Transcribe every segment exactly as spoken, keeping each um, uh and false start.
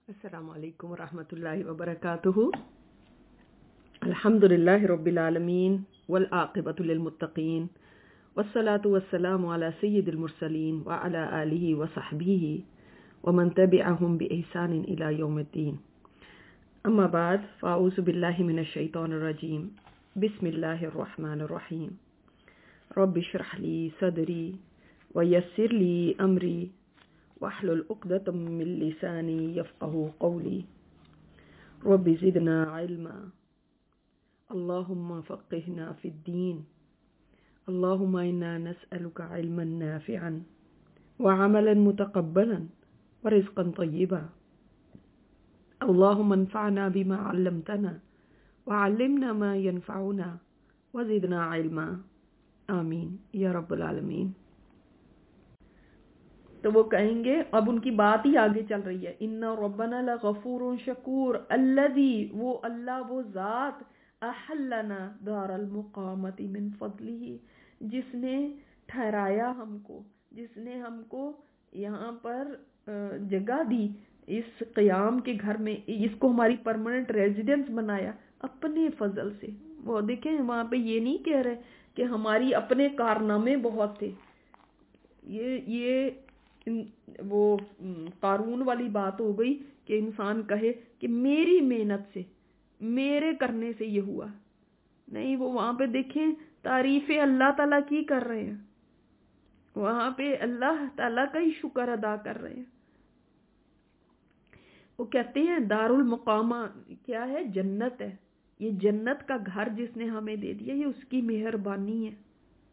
السلام علیکم ورحمۃ اللہ وبرکاتہ. الحمد للہ رب العالمین والعاقبۃ للمتقین والصلاة والسلام علی سید المرسلین وعلی آلہ وصحبہ ومن تبعہم بإحسان الی یوم الدین. اما بعد فاعوذ باللہ من الشیطان الرجیم. بسم اللہ الرحمن الرحیم. رب اشرح لی صدری ویسر لی امری واحلل عقدۃ من لسانی یفقہوا قولی. رب زدنا علما اللہم فقہنا فی الدین. اللہم انا نسألک علما نافعا وعملا متقبلا ورزقا طیبا. اللہم انفعنا بما علمتنا وعلمنا ما ينفعنا وزدنا علما. آمین یا رب العالمین. تو وہ کہیں گے، اب ان کی بات ہی آگے چل رہی ہے، ان ربنا لغفور شکور الذی، وہ اللہ، وہ ذات، احلنا دار المقامت من فضلہ، جس نے ٹھہرایا ہم کو، جس نے ہم کو یہاں پر جگہ دی اس قیام کے گھر میں، اس کو ہماری پرماننٹ ریزیڈنس بنایا اپنے فضل سے. وہ دیکھیں وہاں پہ یہ نہیں کہہ رہے کہ ہماری اپنے کارنامے بہت تھے. یہ یہ وہ قارون والی بات ہو گئی کہ انسان کہے کہ میری محنت سے، میرے کرنے سے یہ ہوا. نہیں، وہ وہاں پہ دیکھیں تعریف اللہ تعالیٰ کی کر رہے ہیں، وہاں پہ اللہ تعالیٰ کا ہی شکر ادا کر رہے ہیں. وہ کہتے ہیں دار المقامہ کیا ہے؟ جنت ہے. یہ جنت کا گھر جس نے ہمیں دے دیا، یہ اس کی مہربانی ہے.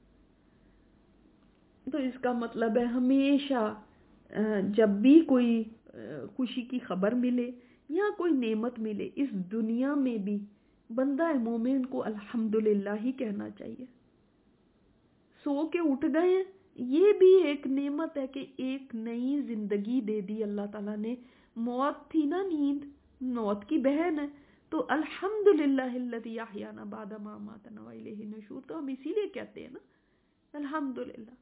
تو اس کا مطلب ہے ہمیشہ جب بھی کوئی خوشی کی خبر ملے یا کوئی نعمت ملے اس دنیا میں بھی، بندہ مومن کو الحمدللہ ہی کہنا چاہیے. سو کے اٹھ گئے ہیں، یہ بھی ایک نعمت ہے کہ ایک نئی زندگی دے دی اللہ تعالیٰ نے. موت تھی نا، نیند موت کی بہن ہے. تو الحمدللہ الذی احیانا بعد ما اماتنا والیہ النشور. تو ہم اسی لیے کہتے ہیں نا الحمدللہ.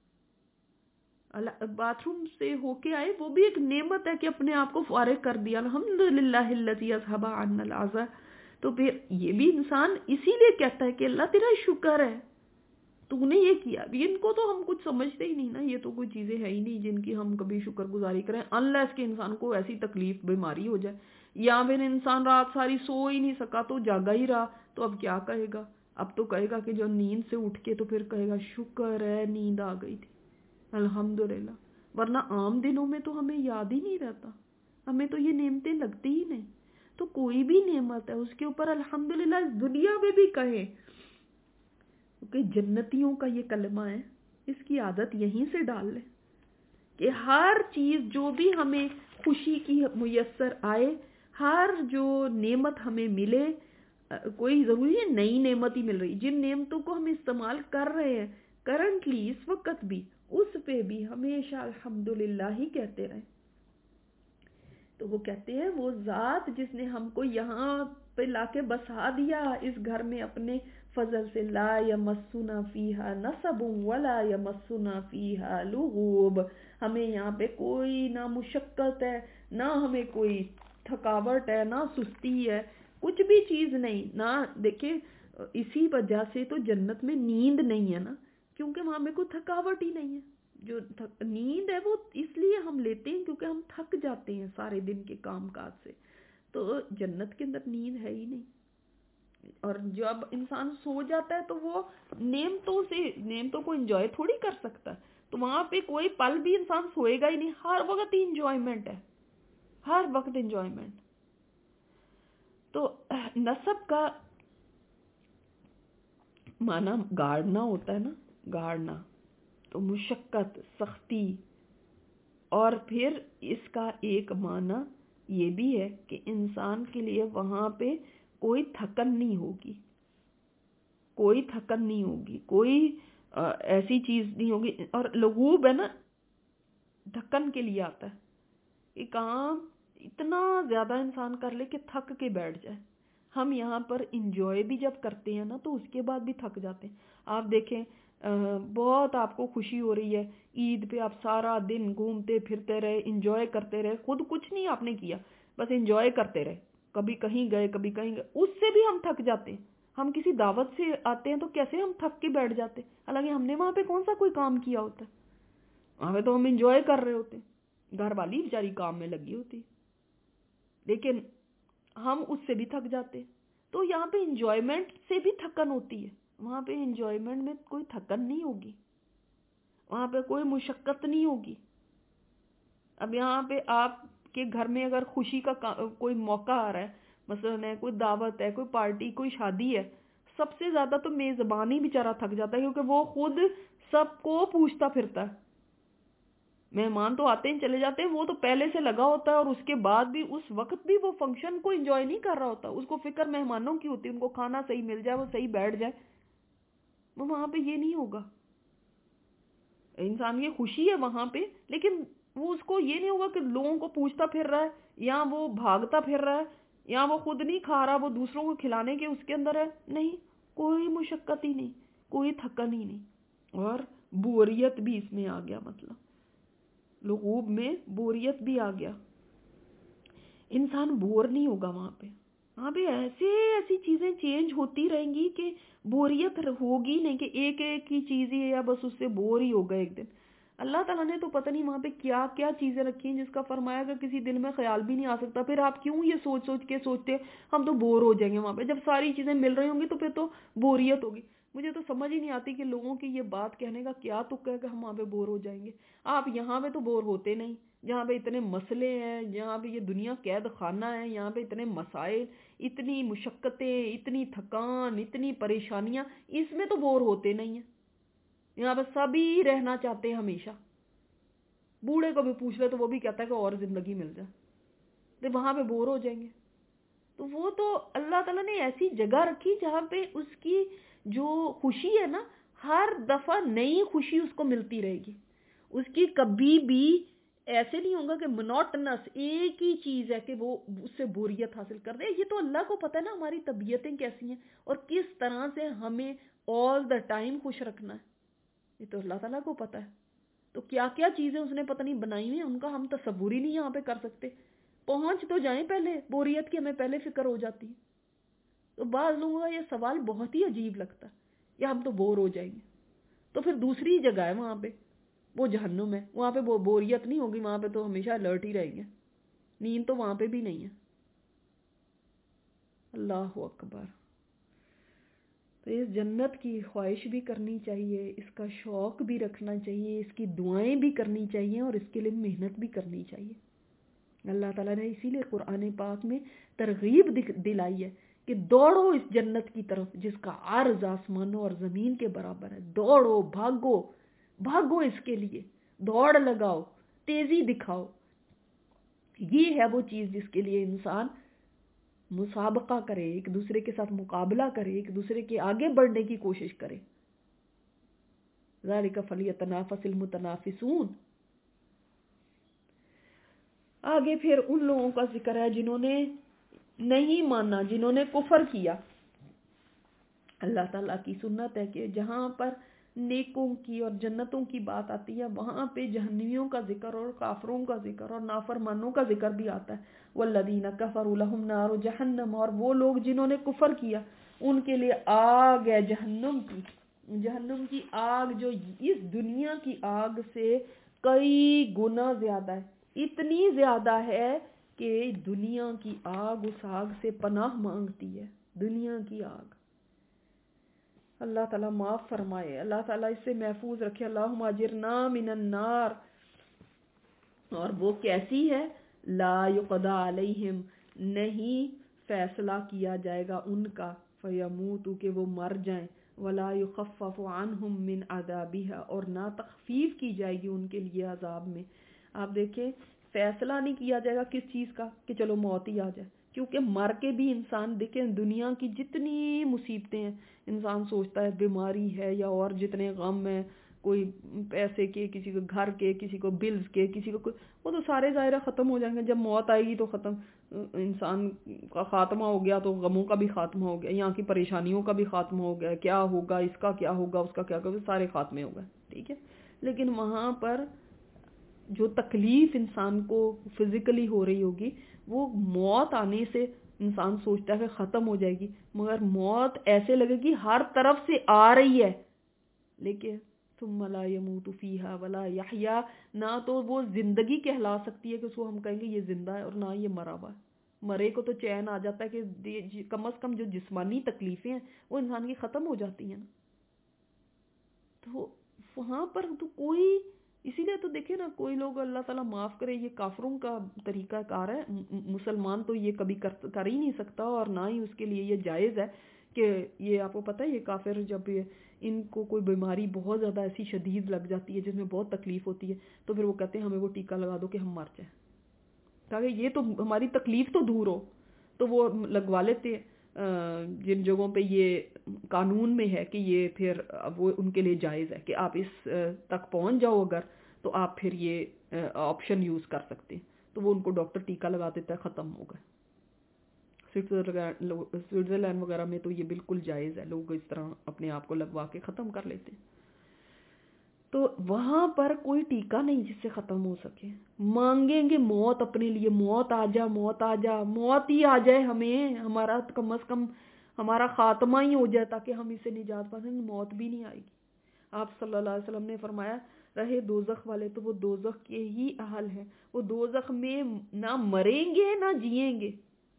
باتھ روم سے ہو کے آئے، وہ بھی ایک نعمت ہے کہ اپنے آپ کو فارغ کر دیا. الحمدللہ الذی اذھب عنا الحزن. تو پھر یہ بھی انسان اسی لیے کہتا ہے کہ اللہ تیرا شکر ہے، تو نے یہ کیا. ابھی ان کو تو ہم کچھ سمجھتے ہی نہیں نا، یہ تو کوئی چیزیں ہے ہی نہیں جن کی ہم کبھی شکر گزاری کریں، انلیس کہ انسان کو ایسی تکلیف بیماری ہو جائے یا پھر انسان رات ساری سو ہی نہیں سکا تو جاگا ہی رہا، تو اب کیا کہے گا؟ اب تو کہے گا کہ جو نیند سے اٹھ کے تو پھر کہے گا شکر ہے نیند آ گئی تھی، الحمدللہ. ورنہ عام دنوں میں تو ہمیں یاد ہی نہیں رہتا، ہمیں تو یہ نعمتیں لگتی ہی نہیں. تو کوئی بھی نعمت ہے اس کے اوپر الحمدللہ اس دنیا میں بھی کہیں، کہ جنتیوں کا یہ کلمہ ہے، اس کی عادت یہیں سے ڈال لیں کہ ہر چیز جو بھی ہمیں خوشی کی میسر آئے، ہر جو نعمت ہمیں ملے، کوئی ضروری ہے نئی نعمت ہی مل رہی، جن نعمتوں کو ہم استعمال کر رہے ہیں کرنٹلی اس وقت بھی، اس پہ بھی ہمیشہ الحمدللہ ہی کہتے رہیں. تو وہ کہتے ہیں وہ ذات جس نے ہم کو یہاں پہ لا کے بسا دیا اس گھر میں اپنے فضل سے، لا یمسنا فیہا نصب ولا یمسنا فیہا لغوب. ہمیں یہاں پہ کوئی نہ مشقت ہے، نہ ہمیں کوئی تھکاوٹ ہے، نہ سستی ہے، کچھ بھی چیز نہیں. نہ دیکھیں اسی وجہ سے تو جنت میں نیند نہیں ہے نا، کیونکہ وہاں میں کوئی تھکاوٹ ہی نہیں ہے. جو نیند ہے وہ اس لیے ہم لیتے ہیں کیونکہ ہم تھک جاتے ہیں سارے دن کے کام کاج سے. تو جنت کے اندر نیند ہے ہی نہیں. اور جب انسان سو جاتا ہے تو وہ نعمتوں سے نعمتوں کو انجوائے تھوڑی کر سکتا ہے. تو وہاں پہ کوئی پل بھی انسان سوئے گا ہی نہیں، ہر وقت ہی انجوائمنٹ ہے، ہر وقت انجوائمنٹ. تو نصب کا معنی گاڑنا ہوتا ہے نا، گاڑنا تو مشقت، سختی. اور پھر اس کا ایک معنی یہ بھی ہے کہ انسان کے لیے وہاں پہ کوئی تھکن نہیں ہوگی، کوئی تھکن نہیں ہوگی، کوئی ایسی چیز نہیں ہوگی. اور لغوب ہے نا، تھکن کے لیے آتا ہے کہ کام اتنا زیادہ انسان کر لے کہ تھک کے بیٹھ جائے. ہم یہاں پر انجوائے بھی جب کرتے ہیں نا تو اس کے بعد بھی تھک جاتے ہیں. آپ دیکھیں بہت آپ کو خوشی ہو رہی ہے، عید پہ آپ سارا دن گھومتے پھرتے رہے، انجوائے کرتے رہے، خود کچھ نہیں آپ نے کیا، بس انجوائے کرتے رہے، کبھی کہیں گئے کبھی کہیں گئے، اس سے بھی ہم تھک جاتے ہیں. ہم کسی دعوت سے آتے ہیں تو کیسے ہم تھک کے بیٹھ جاتے ہیں، حالانکہ ہم نے وہاں پہ کون سا کوئی کام کیا ہوتا ہے، وہاں پہ تو ہم انجوائے کر رہے ہوتے ہیں، گھر والی بیچاری کام میں لگی ہوتی، لیکن ہم اس سے بھی تھک جاتے ہیں. تو یہاں پہ انجوائمنٹ سے بھی تھکن ہوتی ہے، وہاں پہ انجوائمنٹ میں کوئی تھکن نہیں ہوگی، وہاں پہ کوئی مشقت نہیں ہوگی. اب یہاں پہ آپ کے گھر میں اگر خوشی کا کوئی موقع آ رہا ہے، مثلا ہے کوئی دعوت ہے، کوئی پارٹی، کوئی شادی ہے، سب سے زیادہ تو میزبان ہی بیچارہ تھک جاتا ہے، کیونکہ وہ خود سب کو پوچھتا پھرتا ہے. مہمان تو آتے ہیں چلے جاتے ہیں، وہ تو پہلے سے لگا ہوتا ہے، اور اس کے بعد بھی اس وقت بھی وہ فنکشن کو انجوائے نہیں کر رہا ہوتا، اس کو فکر مہمانوں کی ہوتی ہے، ان کو کھانا صحیح مل جائے، وہ صحیح بیٹھ جائے. وہ وہاں پہ یہ نہیں ہوگا. انسان کی خوشی ہے وہاں پہ، لیکن وہ اس کو یہ نہیں ہوگا کہ لوگوں کو پوچھتا پھر رہا ہے، یا وہ بھاگتا پھر رہا ہے، یا وہ خود نہیں کھا رہا، وہ دوسروں کو کھلانے کے اس کے اندر ہے. نہیں، کوئی مشقت ہی نہیں، کوئی تھکن ہی نہیں. اور بوریت بھی اس میں آ گیا، مطلب لغوب میں بوریت بھی آ گیا. انسان بور نہیں ہوگا وہاں پہ. وہاں پہ ایسے ایسی چیزیں چینج ہوتی رہیں گی کہ بوریت ہوگی نہیں، کہ ایک ایک ہی چیز ہی ہے یا بس اس سے بور ہی ہوگا ایک دن. اللہ تعالیٰ نے تو پتہ نہیں وہاں پہ کیا کیا چیزیں رکھی ہیں جس کا فرمایا کہ کسی دل میں خیال بھی نہیں آ سکتا. پھر آپ کیوں یہ سوچ سوچ کے سوچتے ہم تو بور ہو جائیں گے وہاں پہ، جب ساری چیزیں مل رہی ہوں گی تو پھر تو بوریت ہوگی. مجھے تو سمجھ ہی نہیں آتی کہ لوگوں کی یہ بات کہنے کا کیا تک ہے کہ ہم وہاں پہ بور ہو جائیں گے. آپ یہاں پہ تو بور ہوتے نہیں، جہاں پہ اتنے مسئلے ہیں، جہاں پہ یہ دنیا قید خانہ ہے، یہاں پہ اتنے مسائل، اتنی مشقتیں، اتنی تھکان، اتنی پریشانیاں، اس میں تو بور ہوتے نہیں ہیں. یہاں پہ سبھی رہنا چاہتے ہیں ہمیشہ. بوڑھے کو بھی پوچھ لے تو وہ بھی کہتا ہے کہ اور زندگی مل جائے، تو وہاں پہ بور ہو جائیں گے. تو وہ تو اللہ تعالیٰ نے ایسی جگہ رکھی جہاں پہ اس کی جو خوشی ہے نا، ہر دفعہ نئی خوشی اس کو ملتی رہے گی. اس کی کبھی بھی ایسے نہیں ہوگا کہ منوٹنس ایک ہی چیز ہے کہ وہ اس سے بوریت حاصل کر دے. یہ تو اللہ کو پتہ ہے نا ہماری طبیعتیں کیسی ہیں اور کس طرح سے ہمیں آل دا ٹائم خوش رکھنا ہے. یہ تو اللہ تعالیٰ کو پتہ ہے. تو کیا کیا چیزیں اس نے پتہ نہیں بنائی ہوئی ہیں، ان کا ہم تصور ہی نہیں یہاں پہ کر سکتے. پہنچ تو جائیں پہلے، بوریت کی ہمیں پہلے فکر ہو جاتی ہے. تو بعض لوگوں کا یہ سوال بہت ہی عجیب لگتا ہے، یا ہم تو بور ہو جائیں گے. تو پھر دوسری جگہ ہے وہاں پہ، وہ جہنم ہے، وہاں پہ بوریت نہیں ہوگی، وہاں پہ تو ہمیشہ الرٹ ہی رہیں گے. نیند تو وہاں پہ بھی نہیں ہے. اللہ اکبر. تو اس جنت کی خواہش بھی کرنی چاہیے، اس کا شوق بھی رکھنا چاہیے، اس کی دعائیں بھی کرنی چاہیے، اور اس کے لیے محنت بھی کرنی چاہیے. اللہ تعالیٰ نے اسی لیے قرآن پاک میں ترغیب دلائی ہے کہ دوڑو اس جنت کی طرف جس کا عرض آسمانوں اور زمین کے برابر ہے. دوڑو، بھاگو، بھاگو اس کے لیے، دوڑ لگاؤ، تیزی دکھاؤ. یہ ہے وہ چیز جس کے لیے انسان مسابقہ کرے، ایک دوسرے کے ساتھ مقابلہ کرے، ایک دوسرے کے آگے بڑھنے کی کوشش کرے. ذالک فلیتنافس المتنافسون. آگے پھر ان لوگوں کا ذکر ہے جنہوں نے نہیں مانا، جنہوں نے کفر کیا. اللہ تعالیٰ کی سنت ہے کہ جہاں پر نیکوں کی اور جنتوں کی بات آتی ہے وہاں پہ جہنمیوں کا ذکر اور کافروں کا ذکر اور نافرمانوں کا ذکر بھی آتا ہے. والذین کفروا لہم نار جہنم. اور وہ لوگ جنہوں نے کفر کیا ان کے لیے آگ ہے جہنم کی. جہنم کی آگ جو اس دنیا کی آگ سے کئی گنا زیادہ ہے. اتنی زیادہ ہے کہ دنیا کی آگ اس آگ سے پناہ مانگتی ہے. دنیا کی آگ. اللہ تعالیٰ معاف فرمائے، اللہ تعالیٰ اس سے محفوظ رکھے. اللہم اجرنا من النار. اور وہ کیسی ہے؟ لا یقضی علیہم، نہیں فیصلہ کیا جائے گا ان کا، فیموتوا کہ وہ مر جائیں، ولا یخفف عنہم من عذابها اور نہ تخفیف کی جائے گی ان کے لیے عذاب میں. آپ دیکھیں فیصلہ نہیں کیا جائے گا کس چیز کا کہ چلو موت ہی آ جائے، کیونکہ مر کے بھی انسان دیکھیں دنیا کی جتنی مصیبتیں ہیں انسان سوچتا ہے بیماری ہے یا اور جتنے غم ہیں، کوئی پیسے کے، کسی کو گھر کے، کسی کو بلز کے، کسی کو کوئی، وہ تو سارے ظاہرہ ختم ہو جائیں گے. جب موت آئے گی تو ختم، انسان کا خاتمہ ہو گیا تو غموں کا بھی خاتمہ ہو گیا، یہاں کی پریشانیوں کا بھی خاتمہ ہو گیا، کیا ہوگا، اس کا کیا ہوگا، اس کا کیا ہوگا، سارے خاتمے ہو گئے. ٹھیک ہے. لیکن وہاں پر جو تکلیف انسان کو فزیکلی ہو رہی ہوگی وہ موت آنے سے انسان سوچتا ہے کہ ختم ہو جائے گی، مگر موت ایسے لگے گی ہر طرف سے آ رہی ہے، لیکن ثم لا يموت فيها ولا يحيا، نہ تو وہ زندگی کہلا سکتی ہے کہ اس کو ہم کہیں گے یہ زندہ ہے، اور نہ یہ مرا ہوا ہے۔ مرے کو تو چین آ جاتا ہے کہ کم از کم جو جسمانی تکلیفیں ہیں وہ انسان کی ختم ہو جاتی ہیں نا۔ تو وہاں پر تو کوئی، اسی لیے تو دیکھیں نا، کوئی لوگ اللہ تعالیٰ معاف کرے، یہ کافروں کا طریقہ کار ہے، مسلمان تو یہ کبھی کر ہی نہیں سکتا، اور نہ ہی اس کے لیے یہ جائز ہے کہ یہ، آپ کو پتہ ہے یہ کافر جب ان کو کوئی بیماری بہت زیادہ ایسی شدید لگ جاتی ہے جس میں بہت تکلیف ہوتی ہے، تو پھر وہ کہتے ہیں ہمیں وہ ٹیکہ لگا دو کہ ہم مر جائیں، تاکہ یہ تو ہماری تکلیف تو دور ہو، تو وہ لگوا لیتے ہیں جن جگہوں پہ یہ قانون میں ہے کہ یہ پھر وہ ان کے لیے جائز ہے کہ آپ اس تک پہنچ جاؤ اگر، تو آپ پھر یہ آپشن یوز کر سکتے ہیں، تو وہ ان کو ڈاکٹر ٹیکہ لگا دیتا ہے، ختم ہو گئے۔ سوئٹزرلینڈ وغیرہ میں تو یہ بالکل جائز ہے، لوگ اس طرح اپنے آپ کو لگوا کے ختم کر لیتے ہیں۔ تو وہاں پر کوئی ٹیکہ نہیں جس سے ختم ہو سکے، مانگیں گے موت اپنے لیے، موت آ جا، موت آ جا، موت ہی آ جائے ہمیں، ہمارا کم از کم ہمارا خاتمہ ہی ہو جائے تاکہ ہم اسے نجات پا سکیں، موت بھی نہیں آئے گی۔ آپ صلی اللہ علیہ وسلم نے فرمایا رہے دوزخ والے تو وہ دوزخ کے ہی اہل ہیں، وہ دوزخ میں نہ مریں گے نہ جئیں گے۔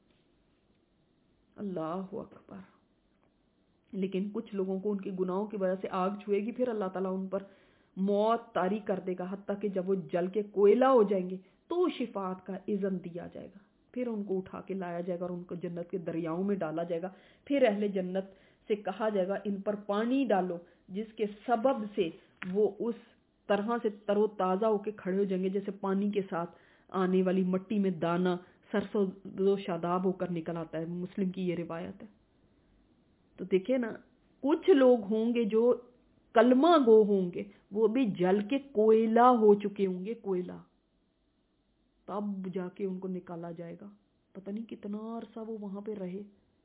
اللہ اکبر۔ لیکن کچھ لوگوں کو ان کے گناہوں کی وجہ سے آگ چھوئے گی، پھر اللہ تعالیٰ ان پر موت طاری کر دے گا، حتیٰ کہ جب وہ جل کے کوئلہ ہو جائیں گے تو شفاعت کا اذن دیا جائے گا، پھر ان کو اٹھا کے لایا جائے گا اور ان کو جنت کے دریاؤں میں ڈالا جائے گا۔ پھر اہل جنت سے کہا جائے گا ان پر پانی ڈالو، جس کے سبب سے وہ اس طرح سے تر و تازہ ہو کے کھڑے ہو جائیں گے جیسے پانی کے ساتھ آنے والی مٹی میں دانہ سرسبز و شاداب ہو کر نکل آتا ہے۔ مسلم کی یہ روایت ہے۔ تو دیکھیں نا، کچھ لوگ ہوں گے جو کلمہ گو ہوں گے، وہ بھی جل کے کوئلہ ہو چکے ہوں گے، کوئلہ، تب جا کے ان کو نکالا جائے گا۔ پتہ نہیں کتنا عرصہ وہ وہاں پہ رہے،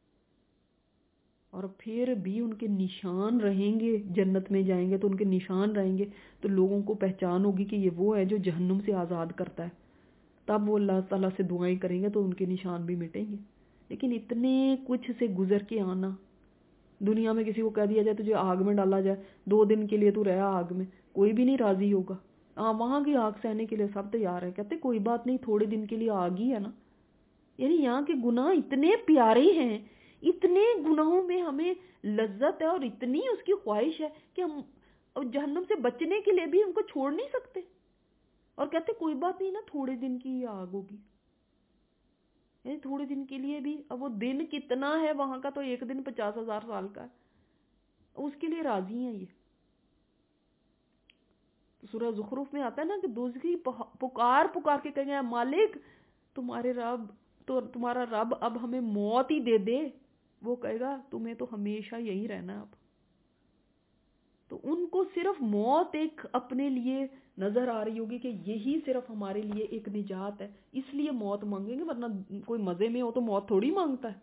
اور پھر بھی ان کے نشان رہیں گے، جنت میں جائیں گے تو ان کے نشان رہیں گے، تو لوگوں کو پہچان ہوگی کہ یہ وہ ہے جو جہنم سے آزاد کرتا ہے، تب وہ اللہ تعالیٰ سے دعائیں کریں گے تو ان کے نشان بھی مٹیں گے۔ لیکن اتنے کچھ سے گزر کے آنا، دنیا میں کسی کو کہہ دیا جائے تجھے آگ میں ڈالا جائے، دو دن کے لیے تو رہا آگ میں، کوئی بھی نہیں راضی ہوگا۔ ہاں، وہاں کی آگ سہنے کے لیے سب تیار ہیں، کہتے کوئی بات نہیں، تھوڑے دن کے لیے آگ ہی ہے نا۔ یعنی یہاں کے گناہ اتنے پیارے ہیں، اتنے گناہوں میں ہمیں لذت ہے اور اتنی اس کی خواہش ہے کہ ہم جہنم سے بچنے کے لیے بھی ان کو چھوڑ نہیں سکتے، اور کہتے کوئی بات نہیں نا، تھوڑے دن کی آگ ہوگی، یعنی تھوڑے دن کے لیے بھی۔ اب وہ دن کتنا ہے وہاں کا، تو ایک دن پچاس ہزار سال کا ہے، اس کے لیے راضی ہیں یہ۔ سورہ زخرف میں آتا ہے نا کہ دوزخی پکار پکار کے کہیں گے مالک تمہارے رب تو تمہارا رب اب ہمیں موت ہی دے دے، وہ کہے گا تمہیں تو ہمیشہ یہی رہنا ہے اب۔ تو ان کو صرف موت ایک اپنے لیے نظر آ رہی ہوگی کہ یہی صرف ہمارے لیے ایک نجات ہے، اس لیے موت مانگیں گے، ورنہ کوئی مزے میں ہو تو موت تھوڑی مانگتا ہے۔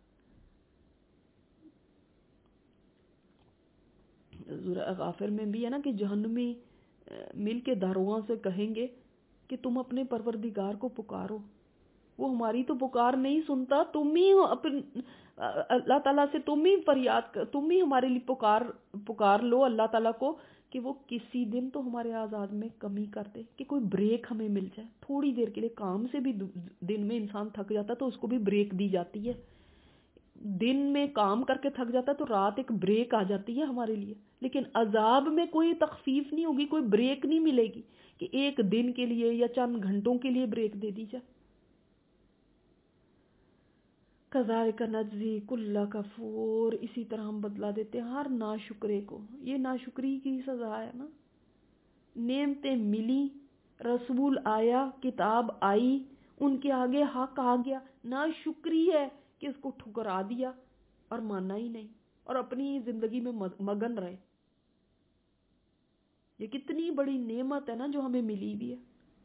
سورہ غافر میں بھی ہے نا کہ جہنمی مل کے داروغاں سے کہیں گے کہ تم اپنے پروردگار کو پکارو، وہ ہماری تو پکار نہیں سنتا، تم ہی اللہ تعالیٰ سے تم ہی فریاد، تم ہی ہمارے لیے پکار پکار لو اللہ تعالیٰ کو کہ وہ کسی دن تو ہمارے آزاد میں کمی کر دے، کہ کوئی بریک ہمیں مل جائے تھوڑی دیر کے لیے۔ کام سے بھی دن میں انسان تھک جاتا ہے تو اس کو بھی بریک دی جاتی ہے، دن میں کام کر کے تھک جاتا ہے تو رات ایک بریک آ جاتی ہے ہمارے لیے، لیکن عذاب میں کوئی تخفیف نہیں ہوگی، کوئی بریک نہیں ملے گی کہ ایک دن کے لیے یا چند گھنٹوں کے لیے بریک دے دی جائے۔ کذالک نجزی کل کفور، اسی طرح ہم بدلا دیتے ہیں ہر ناشکرے کو۔ یہ ناشکری کی سزا ہے نا، نعمتیں ملی، رسول آیا، کتاب آئی، ان کے آگے حق آ گیا، ناشکری ہے کہ اس کو ٹھکرا دیا اور مانا ہی نہیں اور اپنی زندگی میں مگن رہے۔ یہ کتنی بڑی نعمت ہے نا جو ہمیں ملی بھی ہے،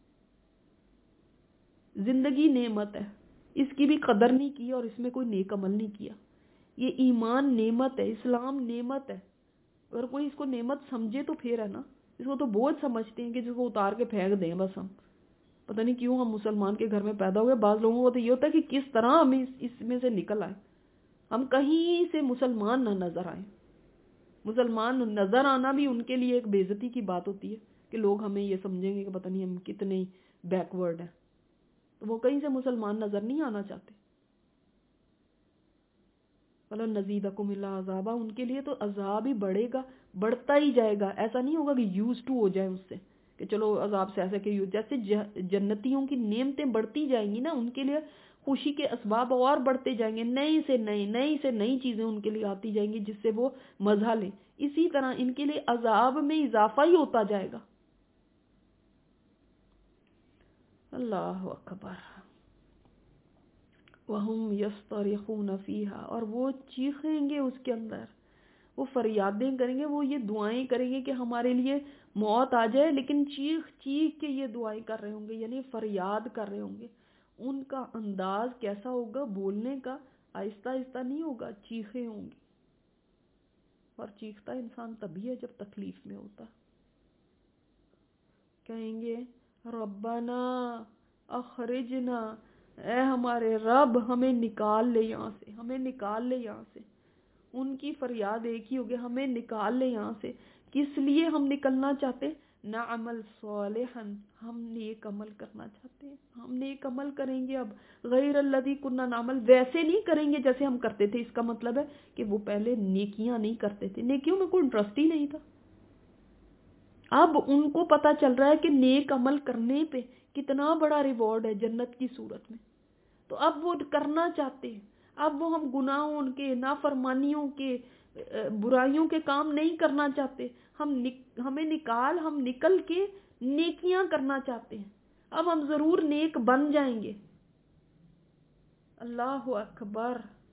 زندگی نعمت ہے، اس کی بھی قدر نہیں کی اور اس میں کوئی نیک عمل نہیں کیا۔ یہ ایمان نعمت ہے، اسلام نعمت ہے، اگر کوئی اس کو نعمت سمجھے تو پھر ہے نا، اس کو تو بوجھ سمجھتے ہیں کہ جس کو اتار کے پھینک دیں بس ہم، پتہ نہیں کیوں ہم مسلمان کے گھر میں پیدا ہوئے. بعض لوگوں کو تو یہ ہوتا ہے کہ کس طرح ہم اس میں سے نکل آئے, ہم کہیں سے مسلمان نہ نظر آئیں. مسلمان نظر آنا بھی ان کے لیے ایک بے عزتی کی بات ہوتی ہے کہ لوگ ہمیں یہ سمجھیں گے کہ پتہ نہیں ہم کتنے بیکورڈ ہیں. تو وہ کہیں سے مسلمان نظر نہیں آنا چاہتے. وَلَن نَزِيدَكُمْ إِلَّا عَذَابًا, ان کے لیے تو عذاب ہی بڑھے گا, بڑھتا ہی جائے گا. ایسا نہیں ہوگا کہ یوز ٹو ہو جائے اس سے کہ چلو عذاب سے ایسے کہ جیسے جنتیوں کی نعمتیں بڑھتی جائیں گی نا, ان کے لیے خوشی کے اسباب اور بڑھتے جائیں گے, نئی سے نئی نئی سے نئی چیزیں ان کے لیے آتی جائیں گی جس سے وہ مزہ لیں. اسی طرح ان کے لیے عذاب میں اضافہ ہی ہوتا جائے گا. اللہ اکبر. وَهُمْ يَصْطَرِخُونَ فِيهَا, اور وہ چیخیں گے اس کے اندر, وہ فریادیں کریں گے, وہ یہ دعائیں کریں گے کہ ہمارے لیے موت آ جائے, لیکن چیخ چیخ کے یہ دعائیں کر رہے ہوں گے, یعنی فریاد کر رہے ہوں گے. ان کا انداز کیسا ہوگا بولنے کا؟ آہستہ آہستہ نہیں ہوگا, چیخیں ہوں گی. اور چیختا انسان تبھی ہے جب تکلیف میں ہوتا. کہیں گے ربنا اخرجنا, اے ہمارے رب ہمیں نکال لے یہاں سے, ہمیں نکال لے یہاں سے. ان کی فریاد ایک ہی ہوگی, ہمیں نکال لے یہاں سے. کس لیے ہم نکلنا چاہتے؟ نعمل صالحا, ہم نیک عمل کرنا چاہتے ہیں, ہم نیک عمل کریں گے. اب غیر الذی کنا نعمل, ویسے نہیں کریں گے جیسے ہم کرتے تھے. اس کا مطلب ہے کہ وہ پہلے نیکیاں نہیں کرتے تھے, نیکیوں میں کوئی انٹرسٹ ہی نہیں تھا. اب ان کو پتا چل رہا ہے کہ نیک عمل کرنے پہ کتنا بڑا ریوارڈ ہے جنت کی صورت میں. تو اب وہ کرنا چاہتے ہیں. اب وہ ہم گناہوں کے, نافرمانیوں کے, برائیوں کے کام نہیں کرنا چاہتے. ہم نک, ہمیں نکال, ہم نکل کے نیکیاں کرنا چاہتے ہیں. اب ہم ضرور نیک بن جائیں گے. اللہ اکبر.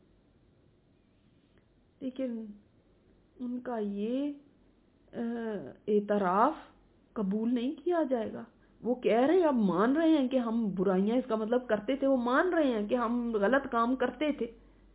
لیکن ان کا یہ اعتراف قبول نہیں کیا جائے گا. وہ کہہ رہے ہیں, اب مان رہے ہیں کہ ہم برائیاں, اس کا مطلب کرتے تھے, وہ مان رہے ہیں کہ ہم غلط کام کرتے تھے.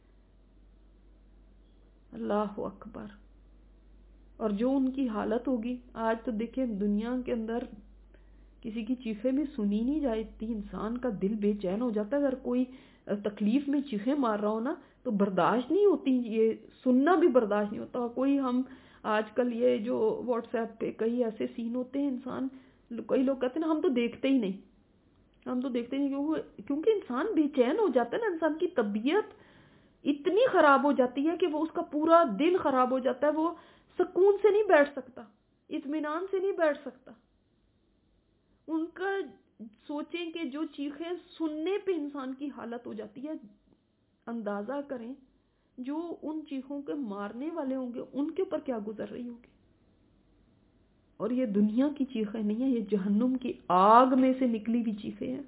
اللہ اکبر. اور جو ان کی حالت ہوگی, آج تو دیکھیں دنیا کے اندر کسی کی چیخیں بھی سنی نہیں جاتی, انسان کا دل بے چین ہو جاتا ہے. اگر کوئی تکلیف میں چیخیں مار رہا ہو نا تو برداشت نہیں ہوتی, یہ سننا بھی برداشت نہیں ہوتا. کوئی ہم آج کل یہ جو واٹس ایپ پہ کئی ایسے سین ہوتے ہیں, انسان کئی لوگ کہتے ہیں نا ہم تو دیکھتے ہی نہیں, ہم تو دیکھتے ہی نہیں, کیونکہ انسان بے چین ہو جاتا ہے نا. انسان کی طبیعت اتنی خراب ہو جاتی ہے کہ وہ اس کا پورا دن خراب ہو جاتا ہے. وہ سکون سے نہیں بیٹھ سکتا, اطمینان سے نہیں بیٹھ سکتا. ان کا سوچیں کہ جو چیخیں سننے پہ انسان کی حالت ہو جاتی ہے, اندازہ کریں جو ان چیخوں کے مارنے والے ہوں گے ان کے اوپر کیا گزر رہی ہوگی. اور یہ دنیا کی چیخیں نہیں ہیں, یہ جہنم کی آگ میں سے نکلی ہوئی چیخیں ہیں.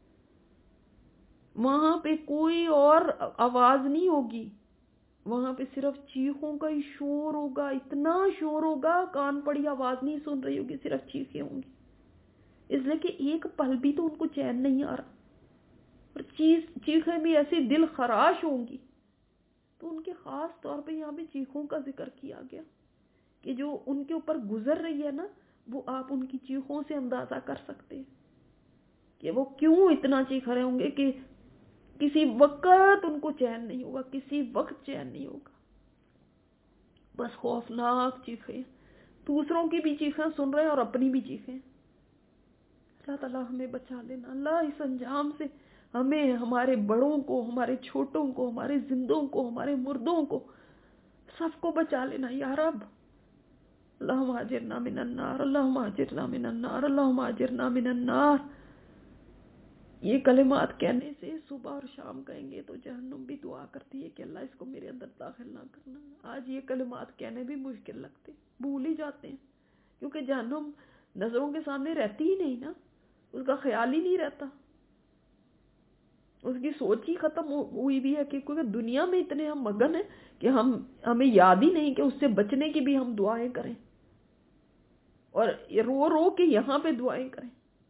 وہاں پہ کوئی اور آواز نہیں ہوگی, وہاں پہ صرف چیخوں کا ہی شور ہوگا. اتنا شور ہوگا کان پڑی آواز نہیں سن رہی ہوگی, صرف چیخیں ہوں گی. اس لیے کہ ایک پل بھی تو ان کو چین نہیں آ رہا, اور چیز چیخیں بھی ایسی دل خراش ہوں گی. تو ان کے خاص طور پہ یہاں پہ چیخوں کا ذکر کیا گیا کہ جو ان کے اوپر گزر رہی ہے نا, وہ آپ ان کی چیخوں سے اندازہ کر سکتے ہیں کہ وہ کیوں اتنا چیخ رہے ہوں گے کہ کسی وقت ان کو چین نہیں ہوگا, کسی وقت چین نہیں ہوگا. بس خوفناک چیخیں, دوسروں کی بھی چیخیں سن رہے ہیں اور اپنی بھی چیخیں. اللہ تعالیٰ ہمیں بچا لینا. اللہ اس انجام سے ہمیں, ہمارے بڑوں کو, ہمارے چھوٹوں کو, ہمارے زندوں کو, ہمارے مردوں کو, سب کو بچا لینا یا رب. اللہم اجرنا من النار, اللہم اجرنا من النار, اللہم اجرنا من النار. یہ کلمات کہنے سے صبح اور شام کہیں گے تو جہنم بھی دعا کرتی ہے کہ اللہ اس کو میرے اندر داخل نہ کرنا. آج یہ کلمات کہنے بھی مشکل لگتے, بھول ہی جاتے ہیں, کیونکہ جہنم نظروں کے سامنے رہتی ہی نہیں نا, اس کا خیال ہی نہیں رہتا, اس کی سوچ ہی ختم ہوئی بھی ہے. کیونکہ دنیا میں اتنے ہم مگن ہیں کہ ہم ہمیں یاد ہی نہیں کہ اس سے بچنے کی بھی ہم دعائیں کریں, اور رو رو کے یہاں پہ دعائیں کریں.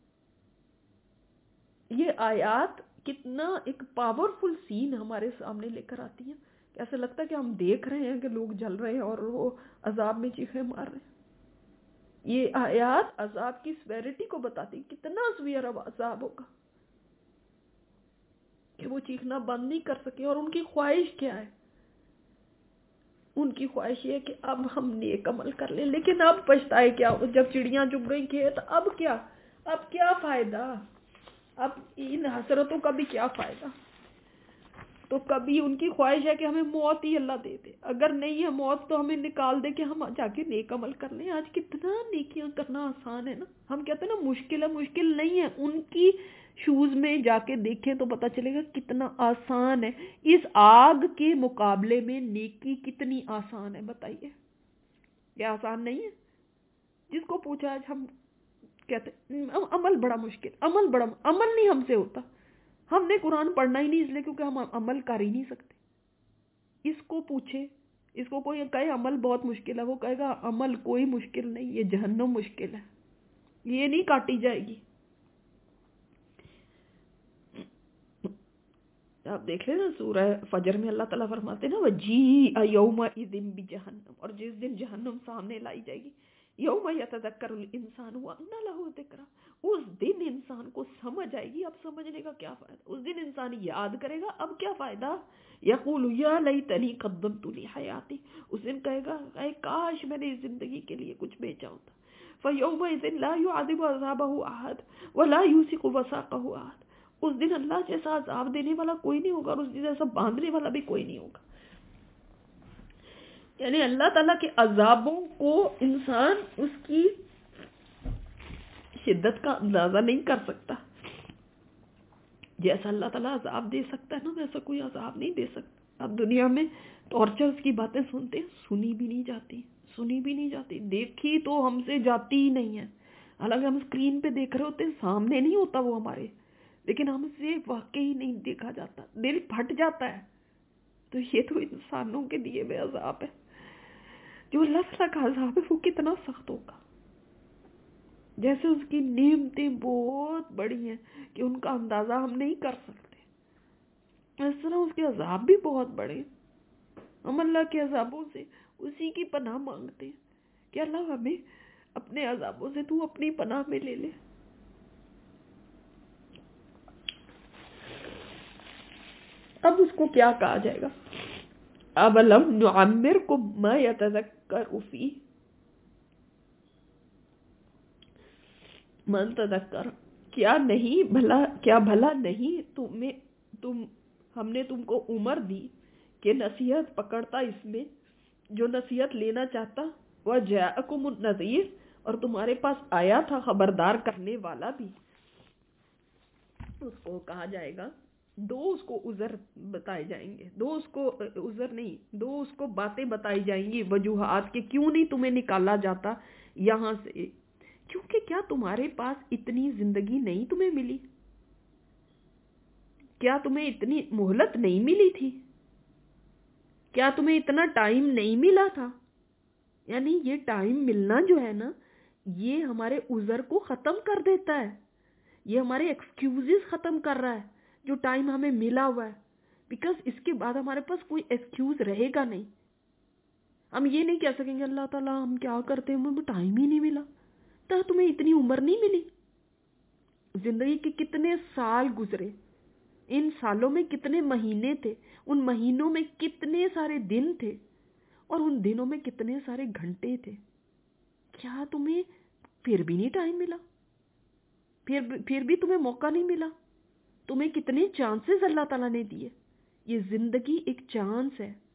یہ آیات کتنا ایک پاورفل سین ہمارے سامنے لے کر آتی ہیں. ایسا لگتا ہے کہ ہم دیکھ رہے ہیں کہ لوگ جل رہے ہیں اور وہ عذاب میں چیخیں مار رہے ہیں. یہ آیات عذاب کی سیویرٹی کو بتاتی، کتنا سویر عذاب ہوگا کہ وہ چیخنا بند نہیں کر سکے. اور ان کی خواہش کیا ہے؟ ان کی خواہش یہ ہے کہ اب ہم نیک عمل کر لیں. لیکن اب پچھتائے کیا؟ جب چڑیاں چگ گئی کھیت، اب کیا؟ اب کیا فائدہ؟ اب ان حسرتوں کا بھی کیا فائدہ؟ تو کبھی ان کی خواہش ہے کہ ہمیں موت ہی اللہ دے دے، اگر نہیں ہے موت تو ہمیں نکال دے کہ ہم جا کے نیک عمل کر لیں. آج کتنا نیکیاں کرنا آسان ہے نا. ہم کہتے ہیں نا مشکل ہے، مشکل نہیں ہے. ان کی شوز میں جا کے دیکھیں تو پتہ چلے گا کتنا آسان ہے. اس آگ کے مقابلے میں نیکی کتنی آسان ہے، بتائیے. کیا آسان نہیں ہے؟ جس کو پوچھا آج ہم کہتے ہیں عمل بڑا مشکل، عمل بڑا عمل نہیں ہم سے ہوتا. ہم نے قرآن پڑھنا ہی نہیں، اس لیے کیونکہ ہم عمل کر ہی نہیں سکتے. اس کو پوچھے، اس کو کوئی کہے عمل بہت مشکل ہے، وہ کہے گا عمل کوئی مشکل نہیں، یہ جہنم مشکل ہے، یہ نہیں کاٹی جائے گی. آپ دیکھ لیں نا سورہ فجر میں اللہ تعالیٰ فرماتے ہیں نا وَجِیءَ یَوْمَئِذٍ بِجَہَنَّمَ، اور جس دن جہنم سامنے لائی جائے گی. یوم یتذکر الانسان وانى له ذکرى، اس دن انسان کو سمجھ آئے گی. اب سمجھنے کا کیا فائدہ؟ اس دن انسان یاد کرے گا، اب کیا فائدہ؟ یقول یا لیتنی قدمت لحیاتی، اس دن کہے گا اے کاش میں نے اس زندگی کے لیے کچھ بیچا ہوتا. فیومئذ لا يعذب عذابه احد ولا يوثق وثاقه احد، اس دن اللہ جیسا عذاب دینے والا کوئی نہیں ہوگا اور اس جیسا باندھنے والا بھی کوئی نہیں ہوگا. یعنی اللہ تعالیٰ کے عذابوں کو انسان اس کی شدت کا اندازہ نہیں کر سکتا. جیسا اللہ تعالیٰ عذاب دے سکتا ہے نا، ویسا کوئی عذاب نہیں دے سکتا. اب دنیا میں ٹارچرز کی باتیں سنتے ہیں، سنی بھی نہیں جاتی، سنی بھی نہیں جاتی، دیکھی تو ہم سے جاتی ہی نہیں ہے. حالانکہ ہم اسکرین پہ دیکھ رہے ہوتے ہیں، سامنے نہیں ہوتا وہ ہمارے، لیکن ہم سے واقعی نہیں دیکھا جاتا، دل پھٹ جاتا ہے. تو یہ تو انسانوں کے دیے ہوئے عذاب ہے. جو اللہ تعالیٰ کا عذاب ہے وہ کتنا سخت ہوگا. جیسے اس کی نعمتیں بہت بڑی ہیں کہ ان کا اندازہ ہم نہیں کر سکتے، اس طرح اس کے عذاب بھی بہت بڑے. ہم اللہ کے عذابوں سے اسی کی پناہ مانگتے ہیں کہ اللہ ہمیں اپنے عذابوں سے تو اپنی پناہ میں لے لے. اب اس کو کیا کہا جائے گا؟ اَوَلَمْ نُعَمِّرْكُمْ مَا يَتَذَكَّرُ فِيهِ مَنْ تَذَكَّرَ، کیا نہیں بھلا کیا بھلا نہیں تمہیں تم ہم نے تم کو عمر دی کہ نصیحت پکڑتا اس میں جو نصیحت لینا چاہتا. وَجَاءَكُمُ النَّذِيرُ، اور تمہارے پاس آیا تھا خبردار کرنے والا بھی. اس کو کہا جائے گا، دو اس کو عذر بتائے جائیں گے، دو اس کو عذر نہیں، دو اس کو باتیں بتائی جائیں گی، وجوہات کہ کیوں نہیں تمہیں نکالا جاتا یہاں سے. کیونکہ کیا تمہارے پاس اتنی زندگی نہیں تمہیں ملی؟ کیا تمہیں اتنی مہلت نہیں ملی تھی؟ کیا تمہیں اتنا ٹائم نہیں ملا تھا؟ یعنی یہ ٹائم ملنا جو ہے نا، یہ ہمارے عذر کو ختم کر دیتا ہے، یہ ہمارے ایکسکیوزز ختم کر رہا ہے جو ٹائم ہمیں ملا ہوا ہے. بیکاز اس کے بعد ہمارے پاس کوئی ایکسکیوز رہے گا نہیں. ہم یہ نہیں کہہ سکیں گے اللہ تعالیٰ ہم کیا کرتے ہیں، ہمیں ٹائم ہی نہیں ملا. تو تمہیں اتنی عمر نہیں ملی، زندگی کے کتنے سال گزرے، ان سالوں میں کتنے مہینے تھے، ان مہینوں میں کتنے سارے دن تھے، اور ان دنوں میں کتنے سارے گھنٹے تھے. کیا تمہیں پھر بھی نہیں ٹائم ملا؟ پھر پھر بھی تمہیں موقع نہیں ملا؟ تمہیں کتنے چانسز اللہ تعالیٰ نے دیے. یہ زندگی ایک چانس ہے